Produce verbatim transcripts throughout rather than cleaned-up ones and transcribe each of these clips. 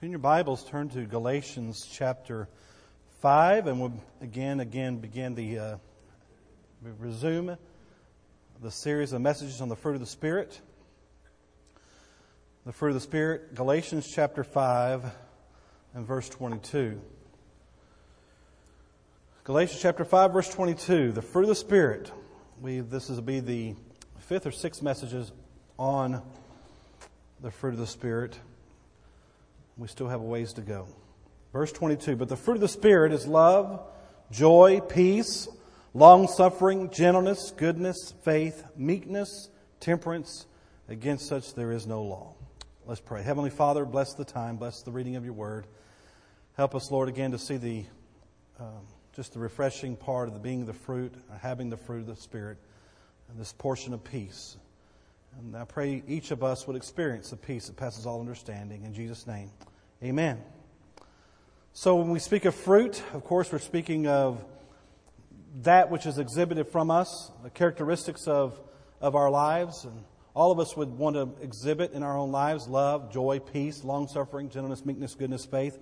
In your Bibles, turn to Galatians chapter five, and we'll again, again begin the, uh, we resume the series of messages on the fruit of the Spirit. The fruit of the Spirit, Galatians chapter five and verse twenty-two. Galatians chapter five, verse twenty-two, the fruit of the Spirit. We This will be the fifth or sixth messages on the fruit of the Spirit. We still have a ways to go. Verse twenty-two, but the fruit of the Spirit is love, joy, peace, long-suffering, gentleness, goodness, faith, meekness, temperance. Against such there is no law. Let's pray. Heavenly Father, bless the time, bless the reading of your word. Help us, Lord, again to see the um, just the refreshing part of the being the fruit, or having the fruit of the Spirit, and this portion of peace. And I pray each of us would experience the peace that passes all understanding. In Jesus' name, amen. So when we speak of fruit, of course, we're speaking of that which is exhibited from us, the characteristics of, of our lives. And all of us would want to exhibit in our own lives love, joy, peace, long-suffering, gentleness, meekness, goodness, faith.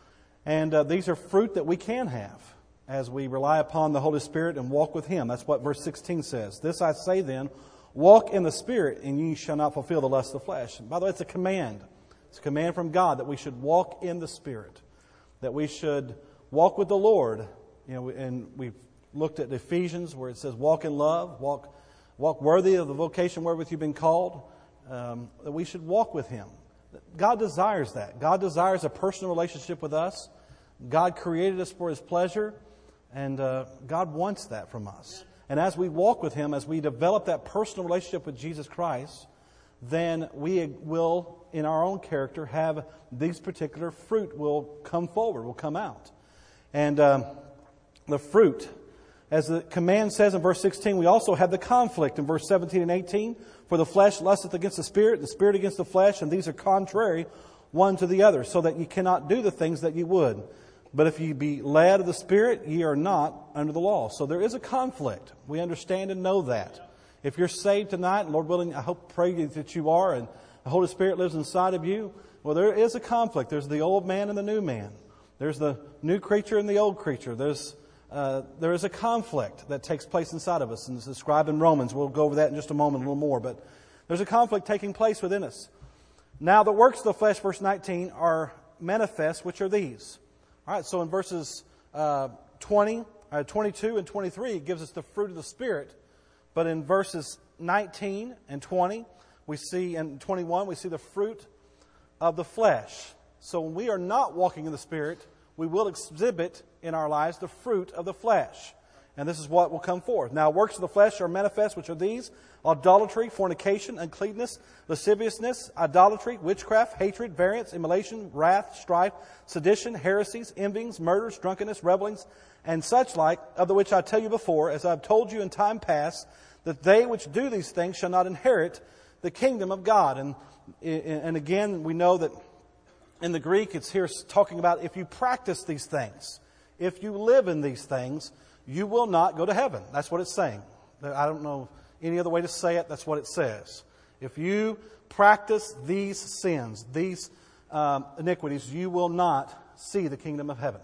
And uh, these are fruit that we can have as we rely upon the Holy Spirit and walk with Him. That's what verse sixteen says. This I say then, walk in the Spirit, and ye shall not fulfill the lust of the flesh. And by the way, it's a command. It's a command from God that we should walk in the Spirit, that we should walk with the Lord. You know, and we've looked at Ephesians where it says, walk in love, walk walk worthy of the vocation wherewith you've been called, um, that we should walk with Him. God desires that. God desires a personal relationship with us. God created us for His pleasure, and uh, God wants that from us. And as we walk with Him, as we develop that personal relationship with Jesus Christ, then we will, in our own character, have these particular fruit will come forward, will come out. And um, the fruit, as the command says in verse sixteen, we also have the conflict in verse seventeen and eighteen. For the flesh lusteth against the Spirit, the Spirit against the flesh, and these are contrary one to the other, so that ye cannot do the things that ye would. But if ye be led of the Spirit, ye are not under the law. So there is a conflict. We understand and know that. If you're saved tonight, Lord willing, I hope, pray that you are, and the Holy Spirit lives inside of you, well, there is a conflict. There's the old man and the new man. There's the new creature and the old creature. There's uh, there is a conflict that takes place inside of us, and it's described in Romans. We'll go over that in just a moment, a little more. But there's a conflict taking place within us. Now, the works of the flesh, verse nineteen, are manifest, which are these. All right, so in verses uh, twenty, uh, twenty-two and twenty-three, it gives us the fruit of the Spirit. But in verses nineteen and twenty, we see, and twenty-one, we see the fruit of the flesh. So when we are not walking in the Spirit, we will exhibit in our lives the fruit of the flesh. And this is what will come forth. Now, works of the flesh are manifest, which are these: adultery, fornication, uncleanness, lasciviousness, idolatry, witchcraft, hatred, variance, immolation, wrath, strife, sedition, heresies, envyings, murders, drunkenness, revelings, and such like, of the which I tell you before, as I have told you in time past, that they which do these things shall not inherit the kingdom of God. And, and again, we know that in the Greek, it's here talking about if you practice these things, if you live in these things, you will not go to heaven. That's what it's saying. I don't know any other way to say it. That's what it says. If you practice these sins, these um, iniquities, you will not see the kingdom of heaven.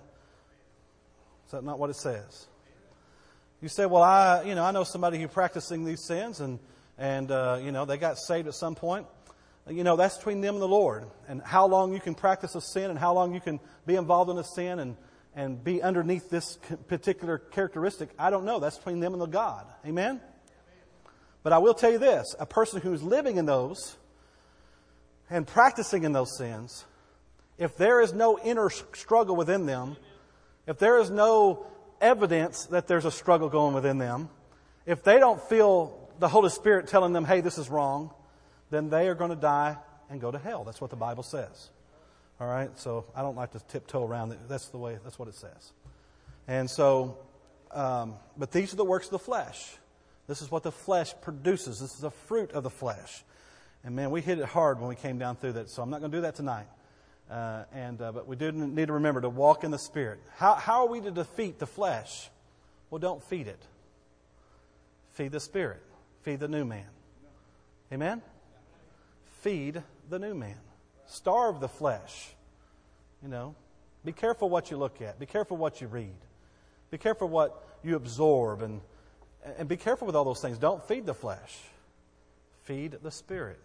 Is that not what it says? You say, well, I, you know, I know somebody who's practicing these sins, and and uh, you know, they got saved at some point. You know, that's between them and the Lord. And how long you can practice a sin, and how long you can be involved in a sin, and and be underneath this particular characteristic, I don't know. That's between them and the God. Amen? But I will tell you this. A person who's living in those and practicing in those sins, if there is no inner struggle within them, if there is no evidence that there's a struggle going within them, if they don't feel the Holy Spirit telling them, hey, this is wrong, then they are going to die and go to hell. That's what the Bible says. All right, so I don't like to tiptoe around it. That's the way, that's what it says. And so, um, but these are the works of the flesh. This is what the flesh produces. This is a fruit of the flesh. And man, we hit it hard when we came down through that. So I'm not going to do that tonight. Uh, and uh, but we do need to remember to walk in the Spirit. How how are we to defeat the flesh? Well, don't feed it. Feed the Spirit. Feed the new man. Amen? Feed the new man. Starve the flesh. You know, be careful what you look at. Be careful what you read. Be careful what you absorb, and and be careful with all those things. Don't feed the flesh. Feed the Spirit.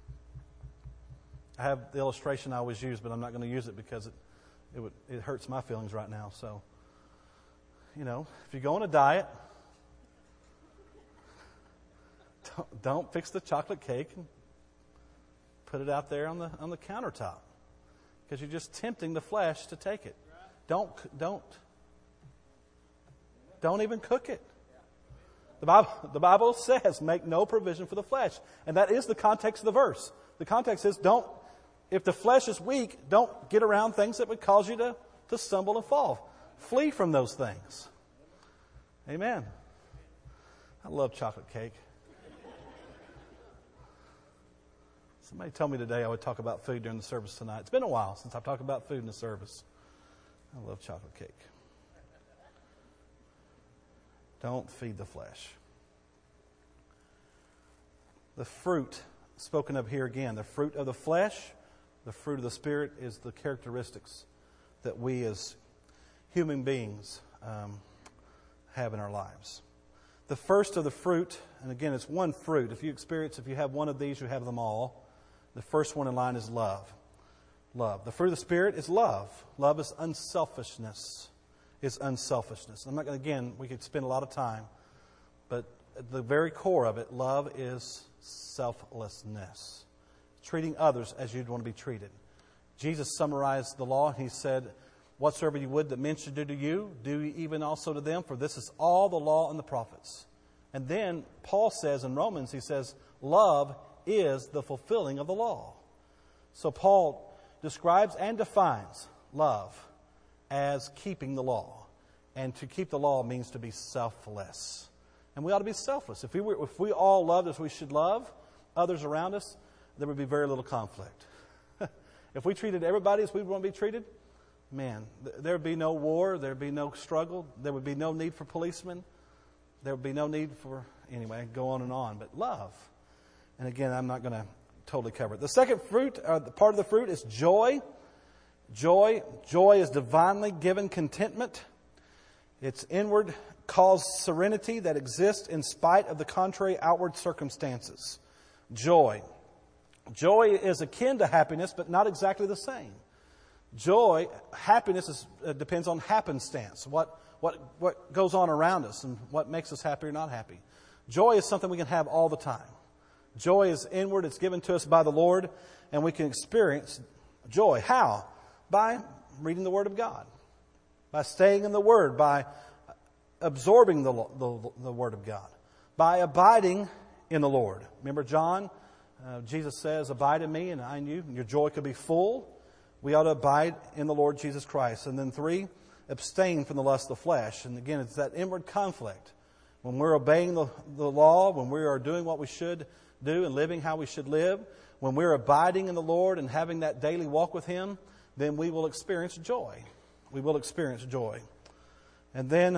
I have the illustration I always use, but I'm not going to use it because it it, would, it hurts my feelings right now. So, you know, if you go on a diet, don't, don't fix the chocolate cake and put it out there on the on the countertop, because you're just tempting the flesh to take it. Don't don't don't even cook it. The Bible, the Bible says, make no provision for the flesh. And that is the context of the verse. The context is, don't, if the flesh is weak, don't get around things that would cause you to, to stumble and fall. Flee from those things. Amen. I love chocolate cake. Somebody told me today I would talk about food during the service tonight. It's been a while since I've talked about food in the service. I love chocolate cake. Don't feed the flesh. The fruit spoken of here again, the fruit of the flesh, the fruit of the Spirit, is the characteristics that we as human beings um, have in our lives. The first of the fruit, and again, it's one fruit. If you experience, if you have one of these, you have them all. The first one in line is love. Love. The fruit of the Spirit is love. Love is unselfishness. Is unselfishness. I'm not going to, again, we could spend a lot of time, but at the very core of it, love is selflessness. Treating others as you'd want to be treated. Jesus summarized the law, and he said, whatsoever you would that men should do to you, do even also to them, for this is all the law and the prophets. And then Paul says in Romans, he says, love is the fulfilling of the law. So Paul describes and defines love as keeping the law. And to keep the law means to be selfless. And we ought to be selfless. If we were, if we all loved as we should love others around us, there would be very little conflict. If we treated everybody as we want to be treated, man, th- there would be no war, there would be no struggle, there would be no need for policemen, there would be no need for, anyway, go on and on. But love. And again, I'm not going to totally cover it. The second fruit, uh, the part of the fruit is joy. Joy. Joy is divinely given contentment. It's inward caused serenity that exists in spite of the contrary outward circumstances. Joy. Joy is akin to happiness, but not exactly the same. Joy, happiness is, uh, depends on happenstance, what, what, what goes on around us and what makes us happy or not happy. Joy is something we can have all the time. Joy is inward, it's given to us by the Lord, and we can experience joy. How? By reading the Word of God, by staying in the Word, by absorbing the, the, the Word of God, by abiding in the Lord. Remember John? Uh, Jesus says, abide in me and I in you, and your joy could be full. We ought to abide in the Lord Jesus Christ. And then three, abstain from the lust of the flesh. And again, it's that inward conflict. When we're obeying the, the law, when we are doing what we should do and living how we should live, when we're abiding in the Lord and having that daily walk with Him, then we will experience joy. We will experience joy. And then,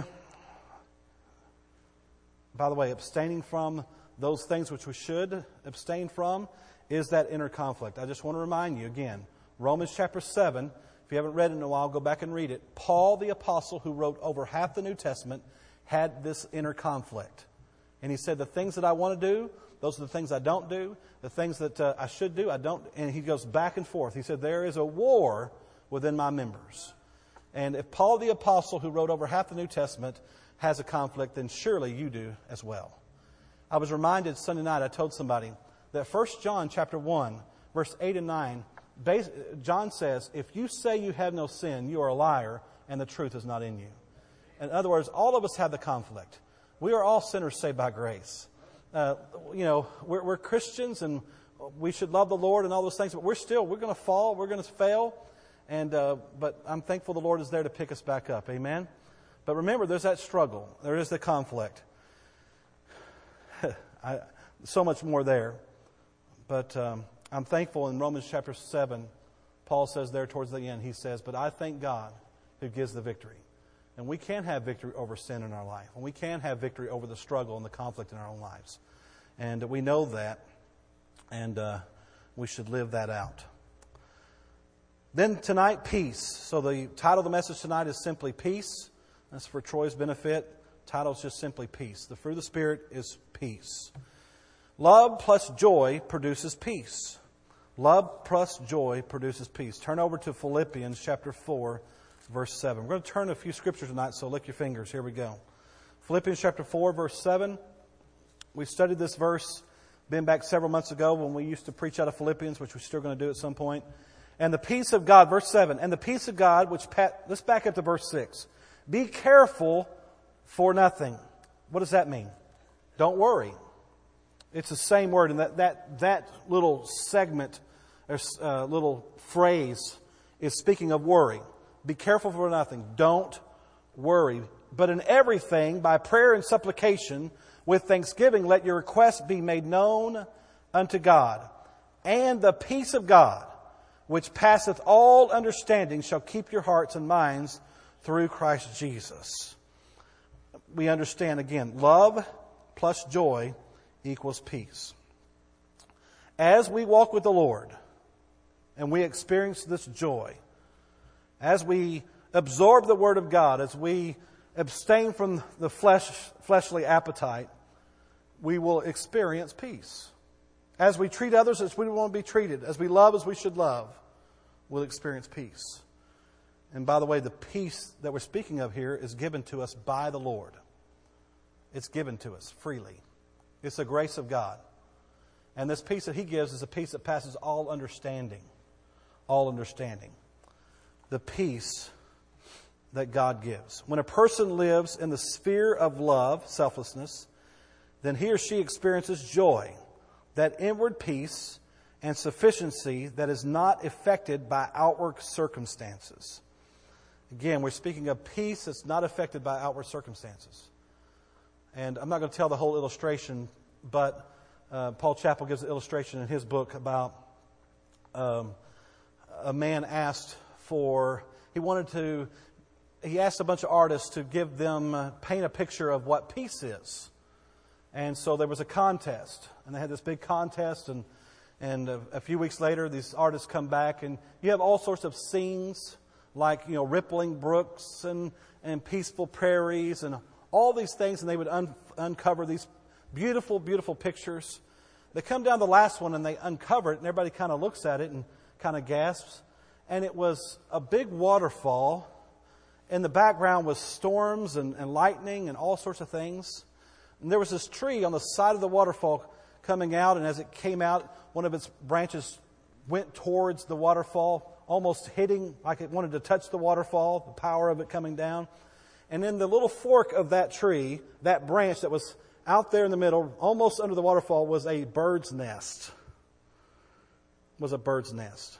by the way, abstaining from those things which we should abstain from is that inner conflict. I just want to remind you again, Romans chapter seven, if you haven't read it in a while, go back and read it. Paul the apostle, who wrote over half the New Testament, had this inner conflict. And he said, the things that I want to do, those are the things I don't do. The things that uh, I should do, I don't. And he goes back and forth. He said, there is a war within my members. And if Paul the apostle, who wrote over half the New Testament, has a conflict, then surely you do as well. I was reminded Sunday night, I told somebody that First John chapter one, verse eight and nine, John says, if you say you have no sin, you are a liar, and the truth is not in you. In other words, all of us have the conflict. We are all sinners saved by grace. Uh, you know, we're, we're Christians, and we should love the Lord and all those things, but we're still, we're going to fall, we're going to fail. And uh, but I'm thankful the Lord is there to pick us back up. Amen? But remember, there's that struggle. There is the conflict. I, so much more there. But um, I'm thankful in Romans chapter seven, Paul says there towards the end, he says, but I thank God who gives the victory. And we can have victory over sin in our life. And we can have victory over the struggle and the conflict in our own lives. And we know that. And uh, we should live that out. Then tonight, peace. So the title of the message tonight is simply peace. That's for Troy's benefit. Title is just simply peace. The fruit of the Spirit is peace. Love plus joy produces peace. Love plus joy produces peace. Turn over to Philippians chapter four, verse seven. We're going to turn a few scriptures tonight, so lick your fingers. Here we go. Philippians chapter four, verse seven. We studied this verse, been back several months ago when we used to preach out of Philippians, which we're still going to do at some point. And the peace of God, verse seven, and the peace of God, which, pat, let's back up to verse six. Be careful for nothing. What does that mean? Don't worry. It's the same word, and that, that, that little segment, or uh, little phrase is speaking of worry. Be careful for nothing. Don't worry. But in everything, by prayer and supplication, with thanksgiving, let your requests be made known unto God. And the peace of God, which passeth all understanding, shall keep your hearts and minds through Christ Jesus. We understand again, love plus joy equals peace. As we walk with the Lord and we experience this joy, as we absorb the Word of God, as we abstain from the flesh, fleshly appetite, we will experience peace. As we treat others as we want to be treated, as we love as we should love, we'll experience peace. And by the way, the peace that we're speaking of here is given to us by the Lord. It's given to us freely. It's the grace of God. And this peace that He gives is a peace that passes all understanding. All understanding. The peace that God gives. When a person lives in the sphere of love, selflessness, then he or she experiences joy, that inward peace and sufficiency that is not affected by outward circumstances. Again, we're speaking of peace that's not affected by outward circumstances. And I'm not going to tell the whole illustration, but uh, Paul Chappell gives an illustration in his book about um, a man asked for, he wanted to, he asked a bunch of artists to give them, uh, paint a picture of what peace is. And so there was a contest, and they had this big contest, and and a, a few weeks later, these artists come back, and you have all sorts of scenes, like, you know, rippling brooks and, and peaceful prairies and all these things, and they would un- uncover these beautiful, beautiful pictures. They come down the last one, and they uncover it, and everybody kind of looks at it and kind of gasps. And it was a big waterfall. In the background was storms and, and lightning and all sorts of things. And there was this tree on the side of the waterfall coming out, and as it came out, one of its branches went towards the waterfall, almost hitting, like it wanted to touch the waterfall, the power of it coming down. And in the little fork of that tree, that branch that was out there in the middle, almost under the waterfall, was a bird's nest. Was a bird's nest.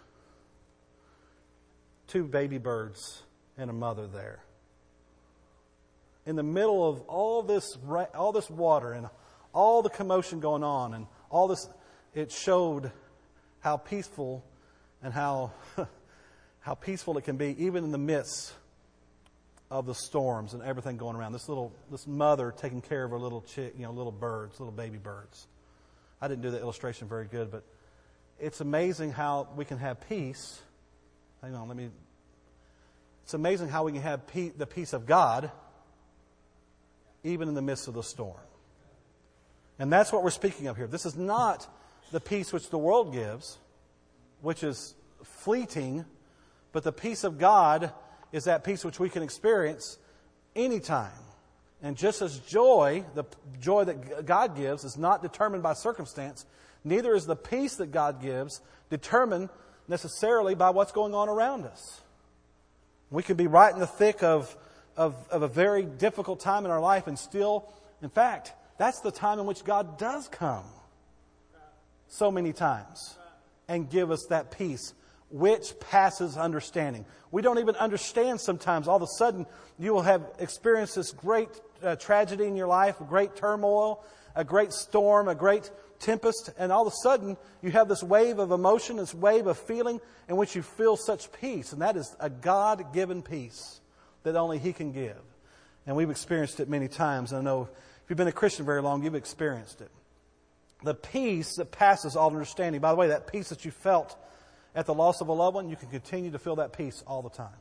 Two baby birds and a mother there. In the middle of all this, all this water and all the commotion going on and all this, it showed how peaceful and how how peaceful it can be, even in the midst of the storms and everything going around. This little, this mother taking care of her little chick, you know, little birds, little baby birds. I didn't do the illustration very good, but it's amazing how we can have peace. Hang on, let me. It's amazing how we can have peace, the peace of God, even in the midst of the storm. And that's what we're speaking of here. This is not the peace which the world gives, which is fleeting, but the peace of God is that peace which we can experience anytime. And just as joy, the joy that God gives, is not determined by circumstance, neither is the peace that God gives determined necessarily by what's going on around us. We can be right in the thick of, of, of a very difficult time in our life and still, in fact, that's the time in which God does come so many times and give us that peace which passes understanding. We don't even understand sometimes. All of a sudden, you will have experienced this great uh, tragedy in your life, a great turmoil, a great storm, a great tempest, and all of a sudden, you have this wave of emotion, this wave of feeling in which you feel such peace. And that is a God-given peace that only He can give. And we've experienced it many times. I know if you've been a Christian very long, you've experienced it. The peace that passes all understanding. By the way, that peace that you felt at the loss of a loved one, you can continue to feel that peace all the time.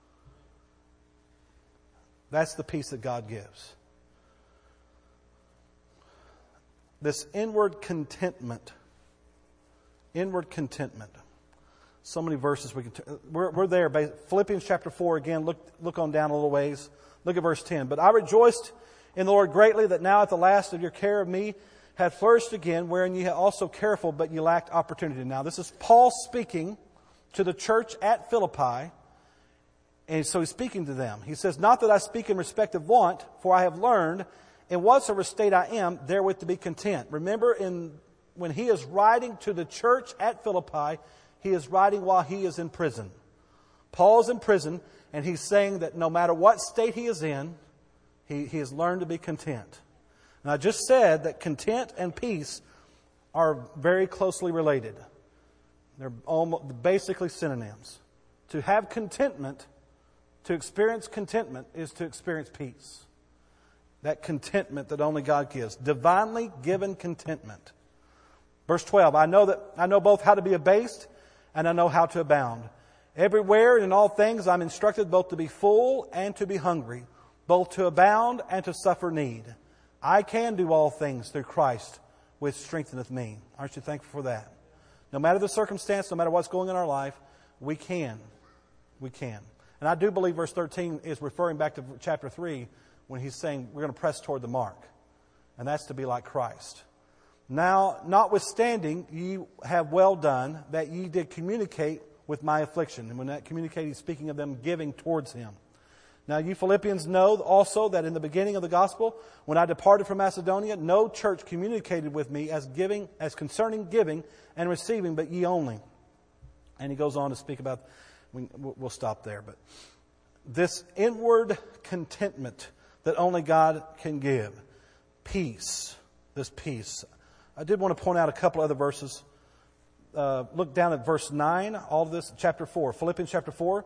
That's the peace that God gives. This inward contentment. Inward contentment. So many verses we can. T- we're, we're there. Philippians chapter four again. Look, look on down a little ways. Look at verse ten. But I rejoiced in the Lord greatly that now at the last of your care of me had flourished again, wherein ye are also careful, but ye lacked opportunity. Now this is Paul speaking to the church at Philippi. And so he's speaking to them. He says, not that I speak in respect of want, for I have learned in whatsoever state I am, therewith to be content. Remember, in when he is writing to the church at Philippi, he is writing while he is in prison. Paul is in prison, and he's saying that no matter what state he is in, he, he has learned to be content. And I just said that content and peace are very closely related. They're almost basically synonyms. To have contentment, to experience contentment, is to experience peace. That contentment that only God gives. Divinely given contentment. Verse twelve, I know that I know both how to be abased and I know how to abound. Everywhere and in all things I'm instructed both to be full and to be hungry, both to abound and to suffer need. I can do all things through Christ, which strengtheneth me. Aren't you thankful for that? No matter the circumstance, no matter what's going on in our life, we can. We can. And I do believe verse thirteen is referring back to chapter three when he's saying we're going to press toward the mark. And that's to be like Christ. Now, notwithstanding, ye have well done that ye did communicate with my affliction. And when that communicate, he's speaking of them giving towards him. Now, you Philippians know also that in the beginning of the gospel, when I departed from Macedonia, no church communicated with me as giving, as concerning giving and receiving, but ye only. And he goes on to speak about, we'll stop there, but this inward contentment that only God can give. Peace. This peace. I did want to point out a couple other verses. Uh, look down at verse nine, all of this, chapter four. Philippians chapter four.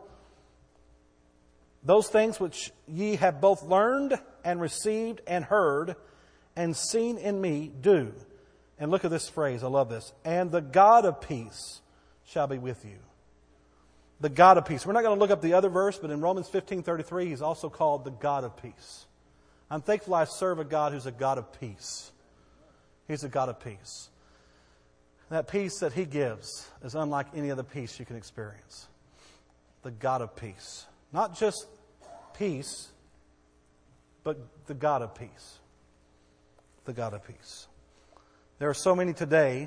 Those things which ye have both learned and received and heard and seen in me, do. And look at this phrase, I love this. And the God of peace shall be with you. The God of peace. We're not going to look up the other verse, but in Romans fifteen thirty-three, he's also called the God of peace. I'm thankful I serve a God who's a God of peace. He's a God of peace. That peace that he gives is unlike any other peace you can experience. The God of peace. Not just peace, but the God of peace. The God of peace. There are so many today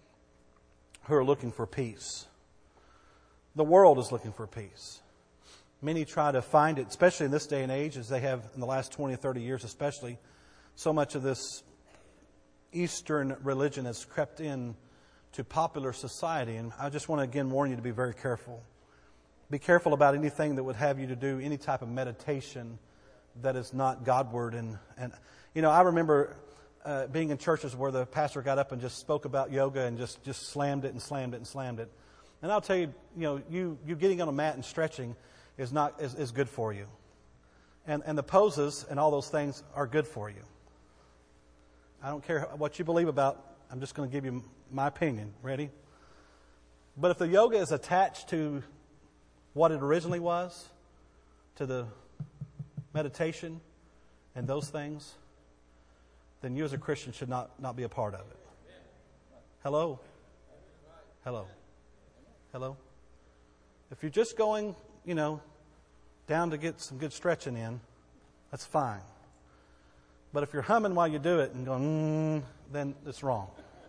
who are looking for peace. The world is looking for peace. Many try to find it, especially in this day and age, as they have in the last twenty or thirty years especially. So much of this Eastern religion has crept in to popular society. And I just want to again warn you to be very careful. Be careful about anything that would have you to do any type of meditation that is not Godward. And, and you know, I remember uh, being in churches where the pastor got up and just spoke about yoga and just, just slammed it and slammed it and slammed it. And I'll tell you, you know, you, you getting on a mat and stretching is not is, is good for you. And and the poses and all those things are good for you. I don't care what you believe about, I'm just going to give you my opinion. Ready? But if the yoga is attached to what it originally was, to the meditation and those things, then you as a Christian should not, not be a part of it. Hello? Hello? Hello? If you're just going, you know, down to get some good stretching in, that's fine. But if you're humming while you do it and going, mm, then it's wrong.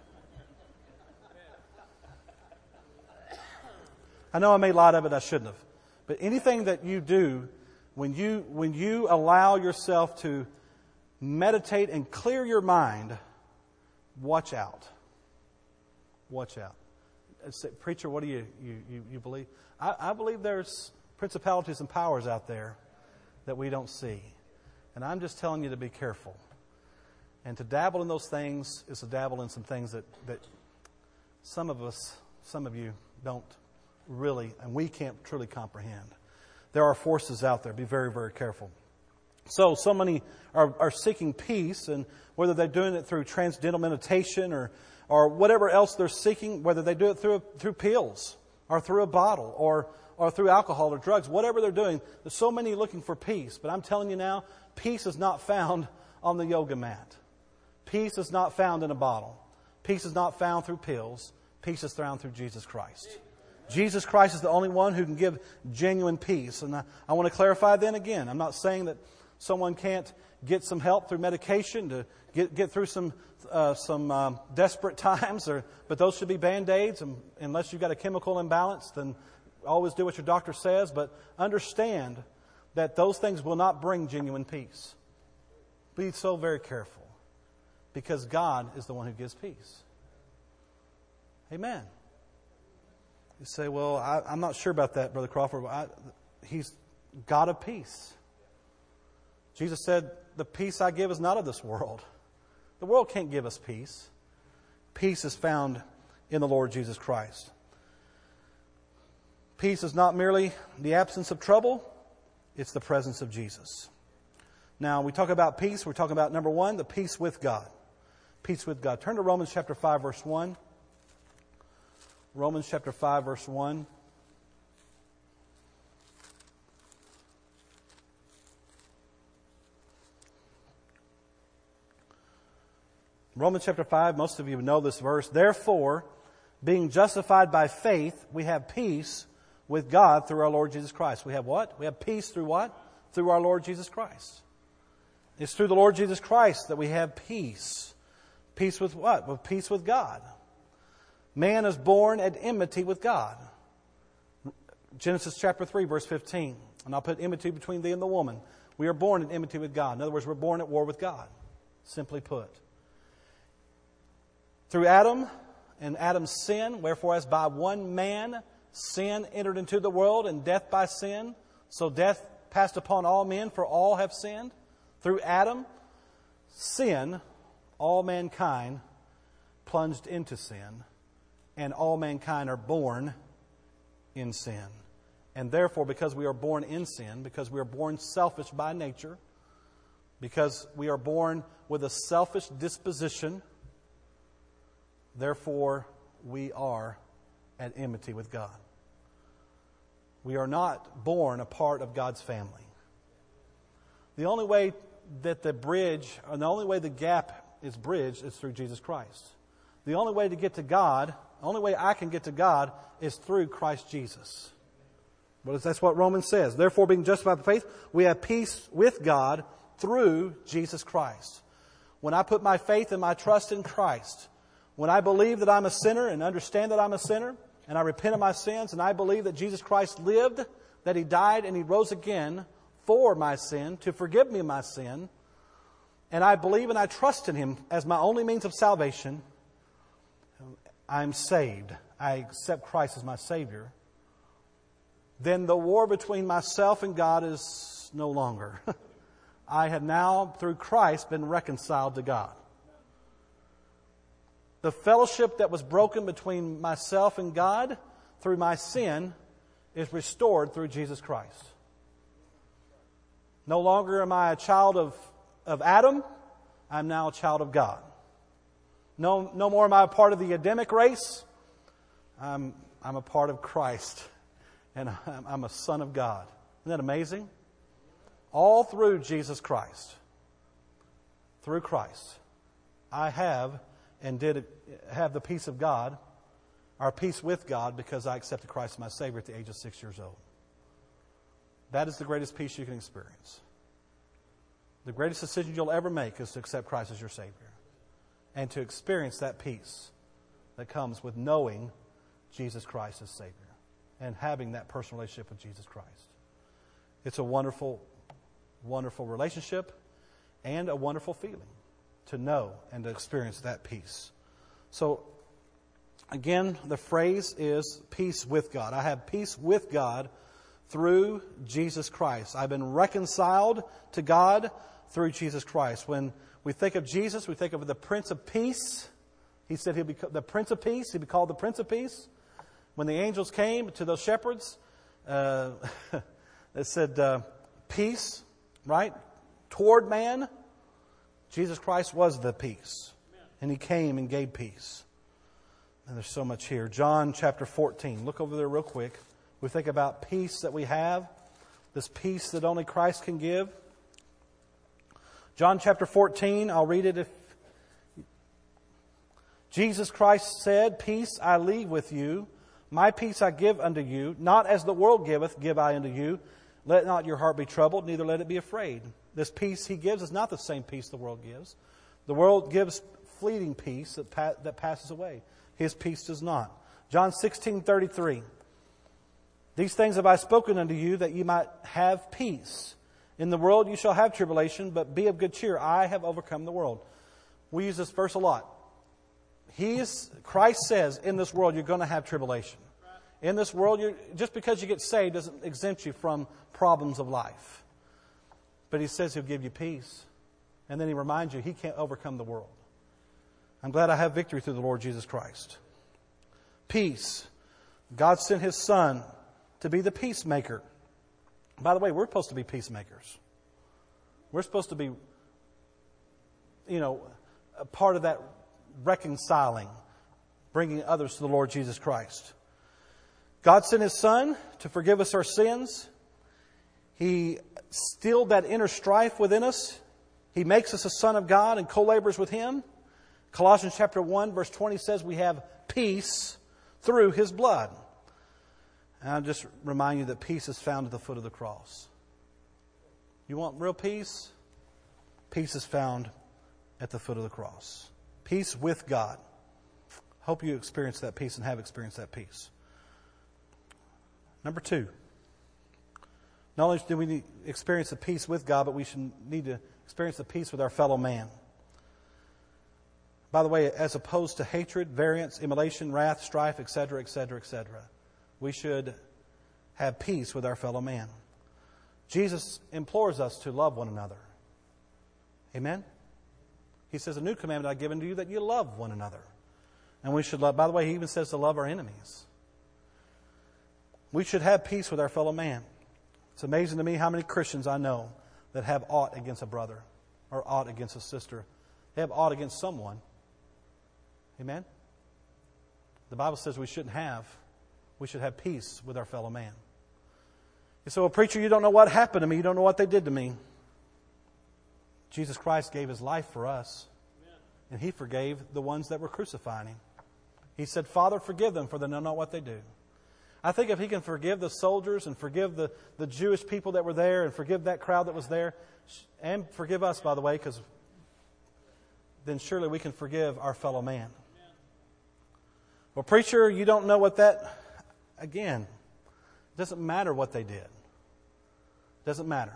I know I made light of it, I shouldn't have. But anything that you do, when you when you allow yourself to meditate and clear your mind, watch out. Watch out. Say, preacher, what do you you, you, you believe? I, I believe there's principalities and powers out there that we don't see. And I'm just telling you to be careful. And to dabble in those things is to dabble in some things that, that some of us, some of you don't really, and we can't truly comprehend. There are forces out there. Be very, very careful. So, so many are, are seeking peace, and whether they're doing it through transcendental meditation or, or whatever else they're seeking, whether they do it through, through pills. or through a bottle, or, or through alcohol or drugs, whatever they're doing. There's so many looking for peace. But I'm telling you now, peace is not found on the yoga mat. Peace is not found in a bottle. Peace is not found through pills. Peace is found through Jesus Christ. Jesus Christ is the only one who can give genuine peace. And I, I want to clarify then again, I'm not saying that someone can't get some help through medication to get, get through some uh, some um, desperate times, or but those should be Band-Aids. And unless you've got a chemical imbalance, then always do what your doctor says. But understand that those things will not bring genuine peace. Be so very careful, because God is the one who gives peace. Amen. You say, well, I, I'm not sure about that, Brother Crawford. I, he's God of peace. Jesus said, the peace I give is not of this world. The world can't give us peace. Peace is found in the Lord Jesus Christ. Peace is not merely the absence of trouble, it's the presence of Jesus. Now, we talk about peace. We're talking about, number one, the peace with God. Peace with God. Turn to Romans chapter five, verse one. Romans chapter five, verse one. Romans chapter five, most of you know this verse. Therefore, being justified by faith, we have peace with God through our Lord Jesus Christ. We have what? We have peace through what? Through our Lord Jesus Christ. It's through the Lord Jesus Christ that we have peace. Peace with what? With peace with God. Man is born at enmity with God. Genesis chapter three, verse fifteen. And I'll put enmity between thee and the woman. We are born at enmity with God. In other words, we're born at war with God. Simply put. Through Adam and Adam's sin, wherefore as by one man sin entered into the world, and death by sin, so death passed upon all men, for all have sinned. Through Adam, sin, all mankind plunged into sin, and all mankind are born in sin. And therefore, because we are born in sin, because we are born selfish by nature, because we are born with a selfish disposition, therefore we are at enmity with God. We are not born a part of God's family. The only way that the bridge, or the only way the gap is bridged is through Jesus Christ. The only way to get to God, the only way I can get to God is through Christ Jesus. But that's what Romans says. Therefore, being justified by faith, we have peace with God through Jesus Christ. When I put my faith and my trust in Christ, when I believe that I'm a sinner and understand that I'm a sinner, and I repent of my sins, and I believe that Jesus Christ lived, that He died, and He rose again for my sin, to forgive me of my sin, and I believe and I trust in Him as my only means of salvation, I'm saved. I accept Christ as my Savior. Then the war between myself and God is no longer. I have now, through Christ, been reconciled to God. The fellowship that was broken between myself and God through my sin is restored through Jesus Christ. No longer am I a child of, of Adam. I'm now a child of God. No, no more am I a part of the Adamic race. I'm, I'm a part of Christ. And I'm, I'm a son of God. Isn't that amazing? All through Jesus Christ. Through Christ. I have and did have the peace of God, or peace with God, because I accepted Christ as my Savior at the age of six years old. That is the greatest peace you can experience. The greatest decision you'll ever make is to accept Christ as your Savior. And to experience that peace that comes with knowing Jesus Christ as Savior. And having that personal relationship with Jesus Christ. It's a wonderful, wonderful relationship and a wonderful feeling to know and to experience that peace. So, again, the phrase is peace with God. I have peace with God through Jesus Christ. I've been reconciled to God through Jesus Christ. When we think of Jesus, we think of the Prince of Peace. He said he'll be the Prince of Peace. He'll be called the Prince of Peace. When the angels came to those shepherds, uh, they said, uh, peace, right, toward man. Jesus Christ was the peace. And He came and gave peace. And there's so much here. John chapter fourteen. Look over there real quick. We think about peace that we have, this peace that only Christ can give. John chapter fourteen, I'll read it. If Jesus Christ said, "Peace I leave with you, my peace I give unto you, not as the world giveth, give I unto you. Let not your heart be troubled, neither let it be afraid." This peace He gives is not the same peace the world gives. The world gives fleeting peace that pa- that passes away. His peace does not. John sixteen thirty-three. "These things have I spoken unto you, that ye might have peace. In the world you shall have tribulation, but be of good cheer. I have overcome the world." We use this verse a lot. He is, Christ says, in this world you're going to have tribulation. In this world, you're, just because you get saved doesn't exempt you from problems of life. But He says He'll give you peace. And then He reminds you He can't overcome the world. I'm glad I have victory through the Lord Jesus Christ. Peace. God sent His Son to be the peacemaker. By the way, we're supposed to be peacemakers. We're supposed to be, you know, a part of that reconciling, bringing others to the Lord Jesus Christ. God sent His Son to forgive us our sins. He stilled that inner strife within us. He makes us a son of God and co-laborers with Him. Colossians chapter one verse twenty says we have peace through His blood. And I'll just remind you that peace is found at the foot of the cross. You want real peace? Peace is found at the foot of the cross. Peace with God. Hope you experience that peace and have experienced that peace. Number two. Not only do we need to experience the peace with God, but we should need to experience the peace with our fellow man. By the way, as opposed to hatred, variance, immolation, wrath, strife, et cetera, et cetera, et cetera, we should have peace with our fellow man. Jesus implores us to love one another. Amen? He says, "A new commandment I give unto you, that you love one another." And we should love, by the way, He even says to love our enemies. We should have peace with our fellow man. It's amazing to me how many Christians I know that have aught against a brother or aught against a sister. They have aught against someone. Amen? The Bible says we shouldn't have. We should have peace with our fellow man. You say, "Well, preacher, you don't know what happened to me. You don't know what they did to me." Jesus Christ gave His life for us. And He forgave the ones that were crucifying Him. He said, "Father, forgive them, for they know not what they do." I think if He can forgive the soldiers and forgive the, the Jewish people that were there and forgive that crowd that was there, and forgive us, by the way, because then surely we can forgive our fellow man. Well, preacher, you don't know what that... Again, it doesn't matter what they did. It doesn't matter.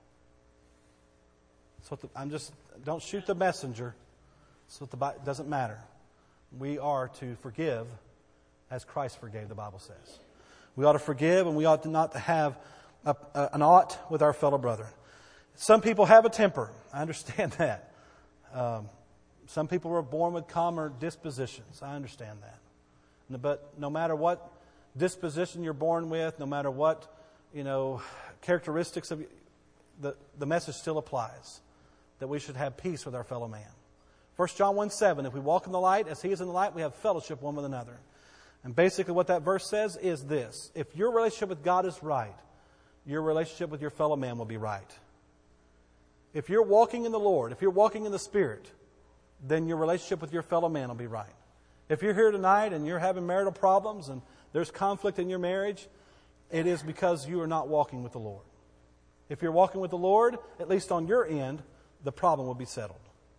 So the, I'm just... Don't shoot the messenger. So the it doesn't matter. We are to forgive as Christ forgave, the Bible says. We ought to forgive, and we ought to not to have a, a, an ought with our fellow brother. Some people have a temper. I understand that. Um, some people were born with calmer dispositions. I understand that. But no matter what disposition you're born with, no matter what, you know, characteristics of the the message still applies that we should have peace with our fellow man. First John one seven, if we walk in the light as He is in the light, we have fellowship one with another. And basically what that verse says is this: if your relationship with God is right, your relationship with your fellow man will be right. If you're walking in the Lord, if you're walking in the Spirit, then your relationship with your fellow man will be right. If you're here tonight and you're having marital problems and there's conflict in your marriage, it is because you are not walking with the Lord. If you're walking with the Lord, at least on your end, the problem will be settled.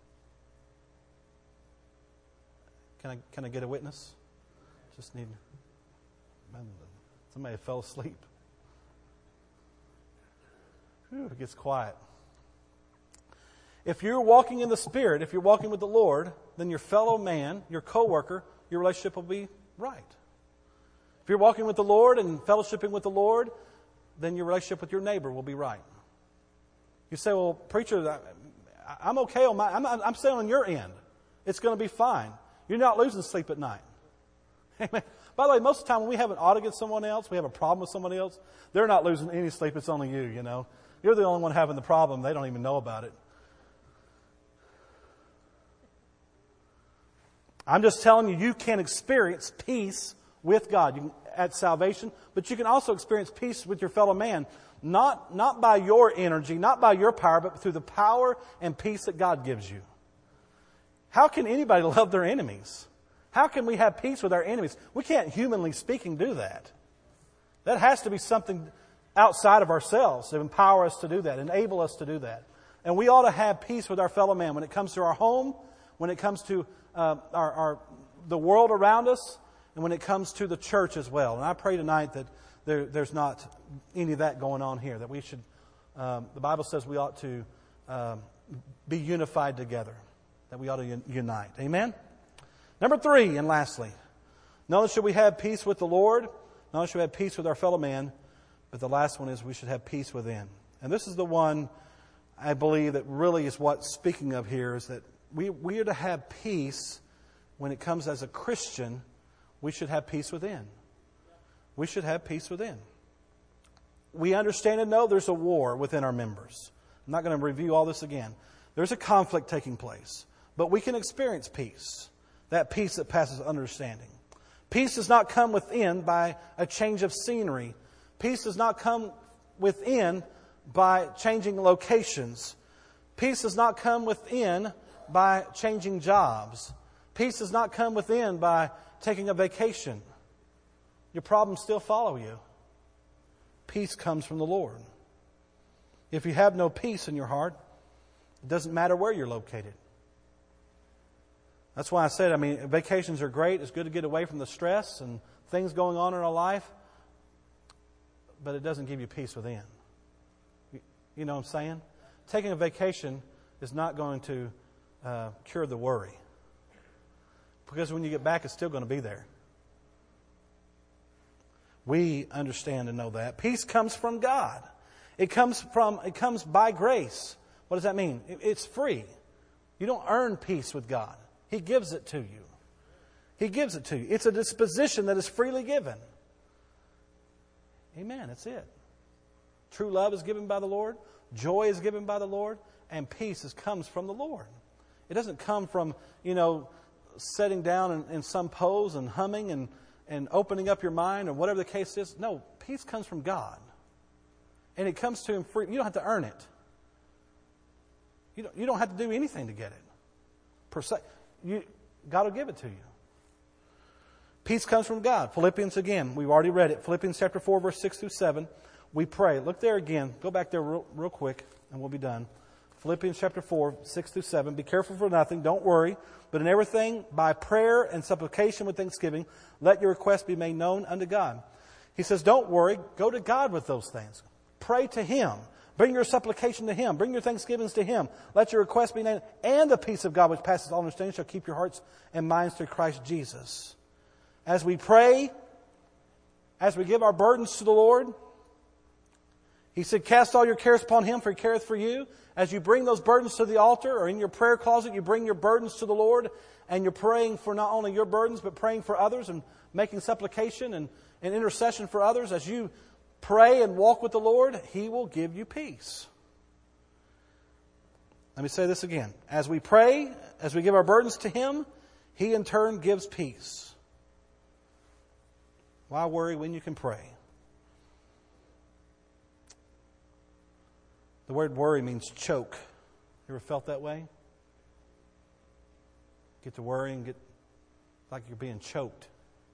Can I can I get a witness? Just need... Somebody fell asleep. Whew, it gets quiet. If you're walking in the Spirit, if you're walking with the Lord, then your fellow man, your co-worker, your relationship will be right. If you're walking with the Lord and fellowshipping with the Lord, then your relationship with your neighbor will be right. You say, "Well, preacher, I'm okay on my, I'm, I'm staying on your end. It's going to be fine. You're not losing sleep at night." Amen. By the way, most of the time when we have an ought against someone else, we have a problem with someone else, they're not losing any sleep. It's only you, you know. You're the only one having the problem. They don't even know about it. I'm just telling you, you can experience peace with God you can, at salvation, but you can also experience peace with your fellow man, not, not by your energy, not by your power, but through the power and peace that God gives you. How can anybody love their enemies? How can we have peace with our enemies? We can't, humanly speaking, do that. That has to be something outside of ourselves to empower us to do that, enable us to do that. And we ought to have peace with our fellow man when it comes to our home, when it comes to uh, our, our the world around us, and when it comes to the church as well. And I pray tonight that there, there's not any of that going on here, that we should, um, the Bible says we ought to um, be unified together, that we ought to un- unite. Amen? Number three, and lastly, not only should we have peace with the Lord, not only should we have peace with our fellow man, but the last one is we should have peace within. And this is the one I believe that really is what speaking of here is that we, we are to have peace when it comes as a Christian. We should have peace within. We should have peace within. We understand and know there's a war within our members. I'm not going to review all this again. There's a conflict taking place. But we can experience peace. That peace that passes understanding. Peace does not come within by a change of scenery. Peace does not come within by changing locations. Peace does not come within by changing jobs. Peace does not come within by taking a vacation. Your problems still follow you. Peace comes from the Lord. If you have no peace in your heart, it doesn't matter where you're located. That's why I said, I mean, vacations are great. It's good to get away from the stress and things going on in our life. But it doesn't give you peace within. You know what I'm saying? Taking a vacation is not going to uh, cure the worry. Because when you get back, it's still going to be there. We understand and know that. Peace comes from God. It comes from, it comes by grace. What does that mean? It's free. You don't earn peace with God. He gives it to you. He gives it to you. It's a disposition that is freely given. Amen. That's it. True love is given by the Lord. Joy is given by the Lord. And peace is, comes from the Lord. It doesn't come from, you know, sitting down in, in some pose and humming and, and opening up your mind or whatever the case is. No, peace comes from God. And it comes to Him free. You don't have to earn it. You don't, you don't have to do anything to get it. Per se. You, God will give it to you. Peace comes from God. Philippians again, we've already read it. Philippians chapter four, verse six through seven. We pray. Look there again. Go back there real, real quick and we'll be done. Philippians chapter four, six through seven. Be careful for nothing. Don't worry. But in everything, by prayer and supplication with thanksgiving, let your requests be made known unto God. He says, don't worry. Go to God with those things. Pray to Him. Bring your supplication to Him. Bring your thanksgivings to Him. Let your requests be named. And the peace of God which passes all understanding shall keep your hearts and minds through Christ Jesus. As we pray, as we give our burdens to the Lord, He said, cast all your cares upon Him, for He careth for you. As you bring those burdens to the altar or in your prayer closet, you bring your burdens to the Lord and you're praying for not only your burdens, but praying for others and making supplication and, and intercession for others. As you pray and walk with the Lord, He will give you peace. Let me say this again. As we pray, as we give our burdens to Him, He in turn gives peace. Why worry when you can pray? The word worry means choke. You ever felt that way? Get to worry and get like you're being choked.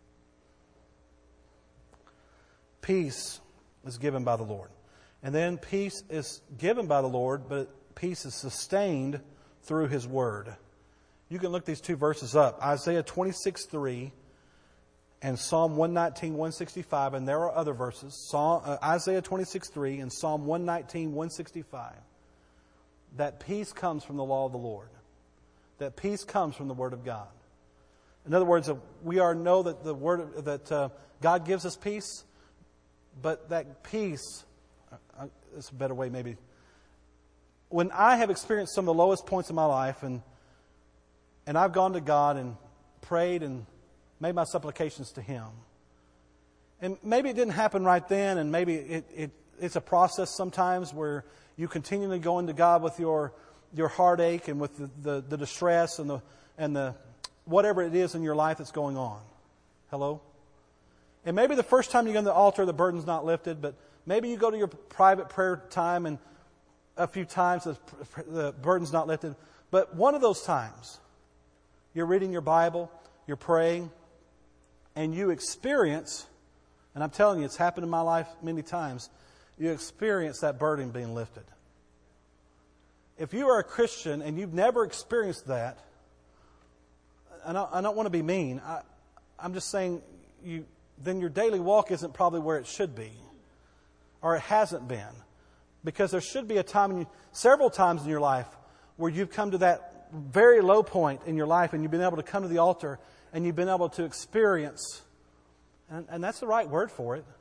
Peace is given by the Lord. And then peace is given by the Lord, but peace is sustained through His Word. You can look these two verses up. Isaiah twenty-six three and Psalm one nineteen, one sixty-five. And there are other verses. Psalm, uh, Isaiah twenty-six three and Psalm one nineteen, one sixty-five. That peace comes from the law of the Lord. That peace comes from the Word of God. In other words, we are know that the Word that uh, God gives us peace, but that peace, uh, it's a better way maybe. When I have experienced some of the lowest points in my life, and and I've gone to God and prayed and made my supplications to Him, and maybe it didn't happen right then, and maybe it, it it's a process sometimes where you continually go into God with your your heartache and with the, the, the distress and the and the whatever it is in your life that's going on. Hello? And maybe the first time you go to the altar, the burden's not lifted, but maybe you go to your private prayer time and a few times the, the burden's not lifted. But one of those times, you're reading your Bible, you're praying, and you experience, and I'm telling you, it's happened in my life many times, you experience that burden being lifted. If you are a Christian and you've never experienced that, I don't, I don't want to be mean. I, I'm just saying, you then your daily walk isn't probably where it should be, or it hasn't been, because there should be a time, in you, several times in your life, where you've come to that very low point in your life, and you've been able to come to the altar, and you've been able to experience, and, and that's the right word for it.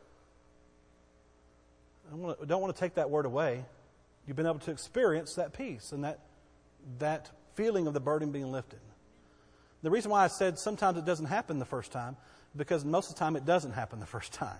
I don't want to, don't want to take that word away. You've been able to experience that peace and that that feeling of the burden being lifted. The reason why I said sometimes it doesn't happen the first time, because most of the time it doesn't happen the first time.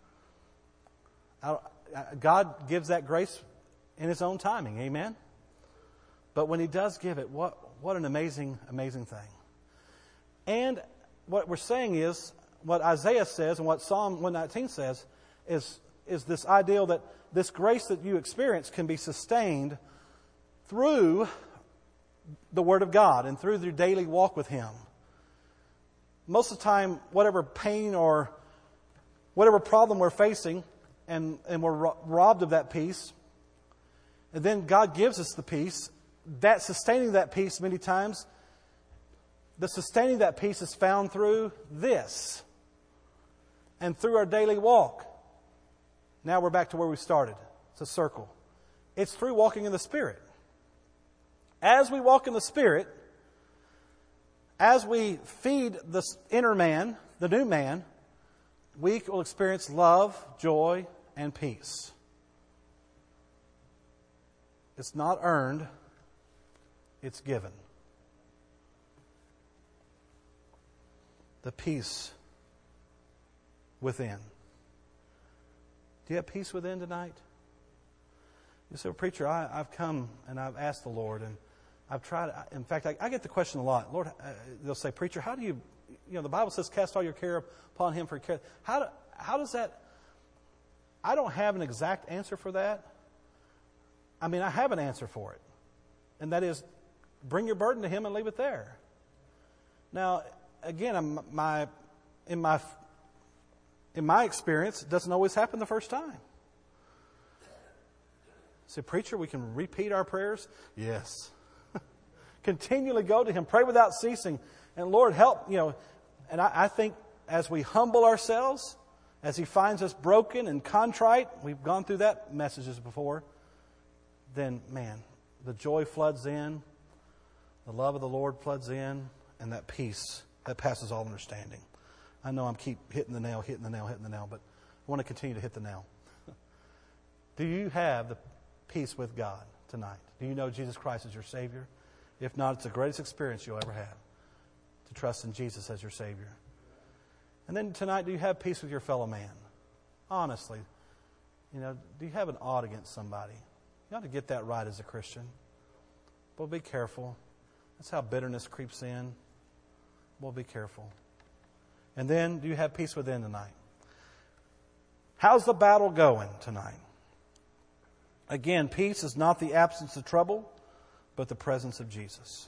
I, I, God gives that grace in His own timing, amen? But when He does give it, what what an amazing, amazing thing. And what we're saying is, what Isaiah says and what Psalm one nineteen says is, is this ideal that this grace that you experience can be sustained through the Word of God and through your daily walk with Him. Most of the time, whatever pain or whatever problem we're facing, and, and we're ro- robbed of that peace, and then God gives us the peace, that sustaining that peace many times, the sustaining that peace is found through this and through our daily walk. Now we're back to where we started. It's a circle. It's through walking in the Spirit. As we walk in the Spirit, as we feed the inner man, the new man, we will experience love, joy, and peace. It's not earned, it's given. The peace within. Do you have peace within tonight? You say, well, preacher, I, I've come and I've asked the Lord, and I've tried. In fact, I, I get the question a lot. Lord, uh, they'll say, preacher, how do you, you know, the Bible says, cast all your care upon Him for care. How, do, how does that, I don't have an exact answer for that. I mean, I have an answer for it. And that is, bring your burden to Him and leave it there. Now, again, I'm, my, in my in my experience, it doesn't always happen the first time. Say, preacher, we can repeat our prayers? Yes. Continually go to Him. Pray without ceasing. And Lord, help, you know, and I, I think as we humble ourselves, as He finds us broken and contrite, we've gone through that messages before, then, man, the joy floods in, the love of the Lord floods in, and that peace that passes all understanding. I know I'm keep hitting the nail, hitting the nail, hitting the nail, but I want to continue to hit the nail. Do you have the peace with God tonight? Do you know Jesus Christ as your Savior? If not, it's the greatest experience you'll ever have, to trust in Jesus as your Savior. And then tonight, do you have peace with your fellow man? Honestly, you know, do you have an ought against somebody? You ought to get that right as a Christian. But be careful. That's how bitterness creeps in. Well, be careful. And then, do you have peace within tonight? How's the battle going tonight? Again, peace is not the absence of trouble, but the presence of Jesus.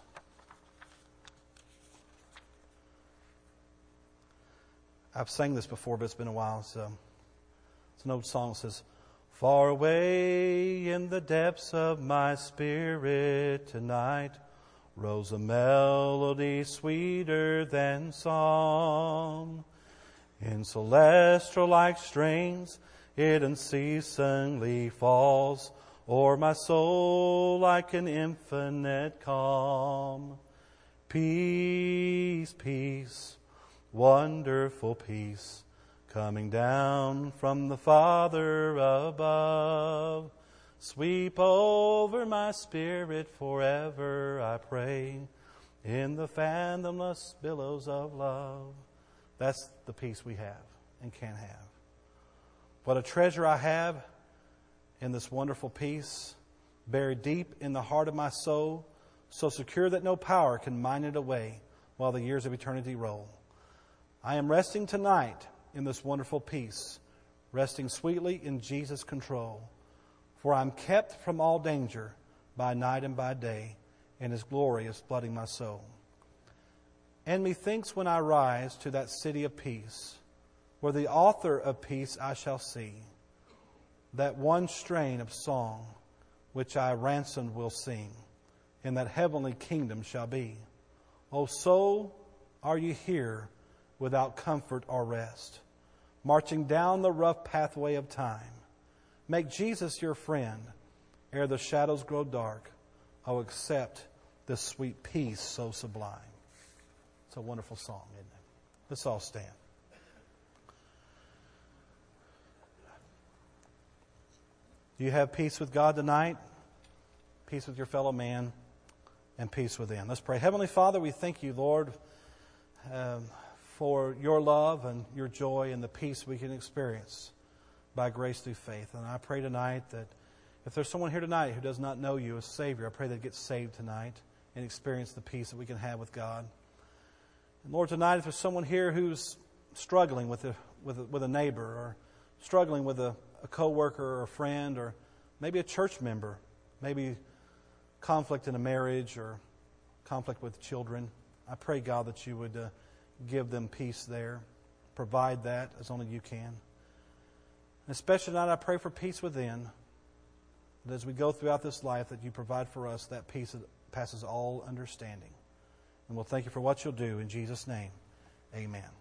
I've sang this before, but it's been a while. So it's an old song that says, far away in the depths of my spirit tonight rose a melody sweeter than song. In celestial-like strains it unceasingly falls o'er my soul like an infinite calm. Peace, peace, wonderful peace, coming down from the Father above. Sweep over my spirit forever, I pray, in the fathomless billows of love. That's the peace we have and can have. What a treasure I have in this wonderful peace, buried deep in the heart of my soul, so secure that no power can mine it away. while the years of eternity roll. I am resting tonight in this wonderful peace, resting sweetly in Jesus' control. For I'm kept from all danger by night and by day, and His glory is flooding my soul. And methinks when I rise to that city of peace, where the author of peace I shall see, that one strain of song which I ransomed will sing, in that heavenly kingdom shall be. O soul, are you here without comfort or rest, marching down the rough pathway of time? Make Jesus your friend, ere the shadows grow dark. Oh, accept this sweet peace so sublime. It's a wonderful song, isn't it? Let's all stand. Do you have peace with God tonight? Peace with your fellow man, and peace within. Let's pray. Heavenly Father, we thank you, Lord, um, for your love and your joy and the peace we can experience by grace through faith. And I pray tonight that if there's someone here tonight who does not know you as Savior, I pray they get saved tonight and experience the peace that we can have with God. And Lord, tonight, if there's someone here who's struggling with a, with a, with a neighbor, or struggling with a, a co-worker or a friend, or maybe a church member, maybe conflict in a marriage or conflict with children, I pray, God, that you would uh, give them peace there, provide that as only you can. And especially tonight, I pray for peace within, that as we go throughout this life, that you provide for us that peace that passes all understanding. And we'll thank you for what you'll do. In Jesus' name, amen.